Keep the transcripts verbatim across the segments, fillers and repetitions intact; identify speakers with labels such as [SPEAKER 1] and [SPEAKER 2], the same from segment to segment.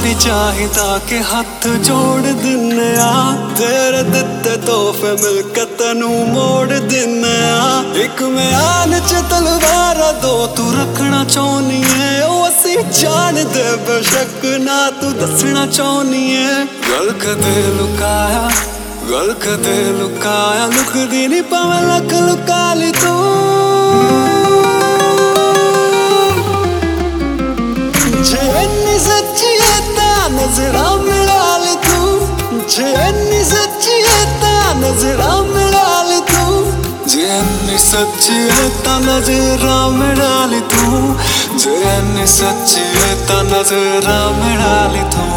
[SPEAKER 1] भी चाहिदा कि हथ जोड़ दिन्ने आ तेरे दित्ते तोहफे मिलके तैनू मोड़ दिन्ने आ इक म्यान च तलवारा दो तू रखना चाहनी है ओ असी जान दे बेशक ना तू दसना चाहनी है गल कदे लुकाया गल कदे लुकाया लुकदी नी भावें लख लुका ली तू जे इन्नी सच्ची है तां नजरां मिला ले तू जे इन्नी सच्ची है तां नजरां मिला ले तू जे इन्नी सच्ची है तां नजरां मिला ले तू जे इन्नी सच्ची है तां नजरां मिला ले तू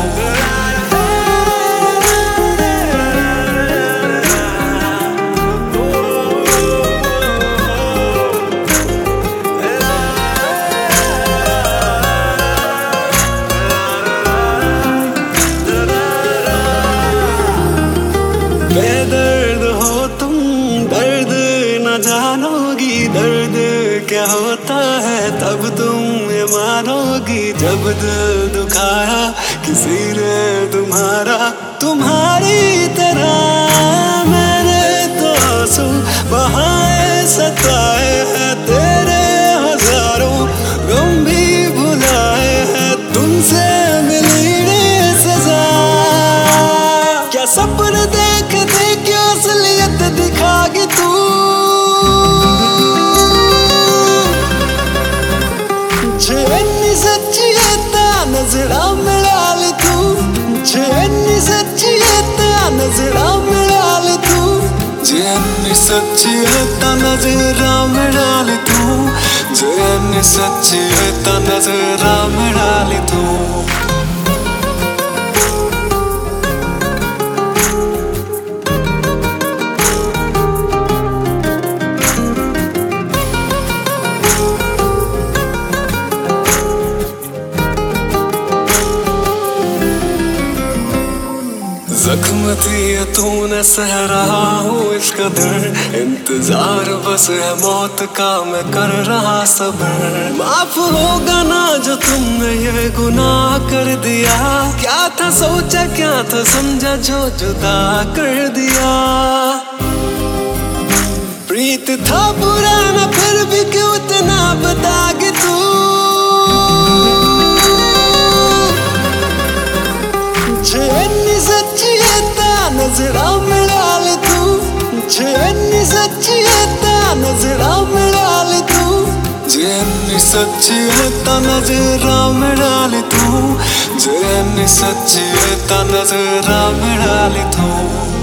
[SPEAKER 1] बेदर्द हो तुम दर्द न जानोगी दर्द क्या होता है तब तुम ये मानोगी जब दिल दुखाया किसी ने तुम्हारा तुम्हारी तरह मैंने तो आंसू बहाए सताए हैं तेरे हजारों गम भी भुलाए हैं तुमसे मिली सजा क्या सपने देख देख के असलियत दिखागी तू जे इन्नी सच्ची है तां नजरां मिला ले तू जे इन्नी सच्ची है तां नजरां मिला ले तू जे इन्नी सच्ची है तां नजरां मिला ले तू जे इन्नी सच्ची है तां नजरां मिला ले तू जख्म थी तूने सह रहा हूँ इस कदर इंतजार बस है मौत का मैं कर रहा सबर माफ होगा ना जो तुमने ये गुनाह कर दिया क्या था सोचा क्या था समझा जो जुदा कर दिया प्रीत था पुराना फिर भी क्यों इतना बतागे तू जे इन्नी सच्ची है तां नजरां मिला ले तू जे इन्नी सच्ची है तां नजरां मिला ले तू जे इन्नी सच्ची है तां नजरां मिला ले तू जे इन्नी सच्ची है तां नजरां मिला ले तू